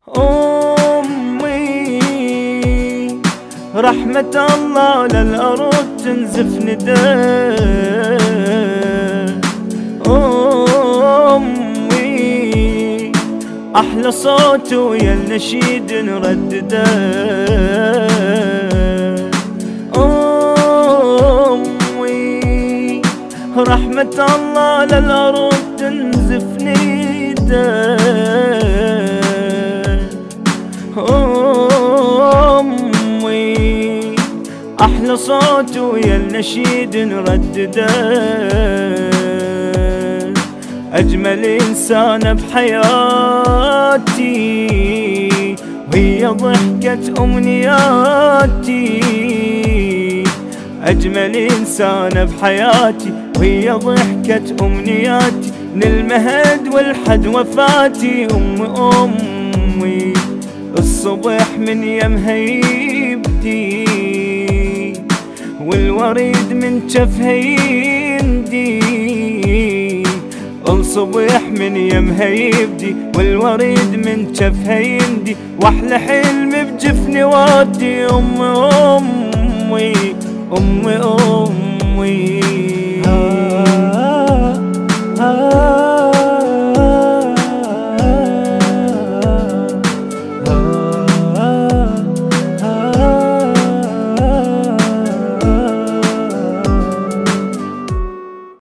أمي رحمة الله للأرض تنزف نداء. أمي أحلى صوت ويا النشيد نردده. أمي رحمة الله للأرض تنزف نداء. أمي أحلى صوت ويا النشيد نردده. أجمل إنسانة بحياتي وهي ضحكة أمنياتي. أجمل إنسانة بحياتي وهي ضحكة أمنياتي. من المهد والحد وفاتي أمي الصبح من يمها يبدي والوريد من جفها يندي. الصبح من يمها يبدي والوريد من جفها يندي. واحلى حلم بجفني وادي أمي أمي أمي أمي.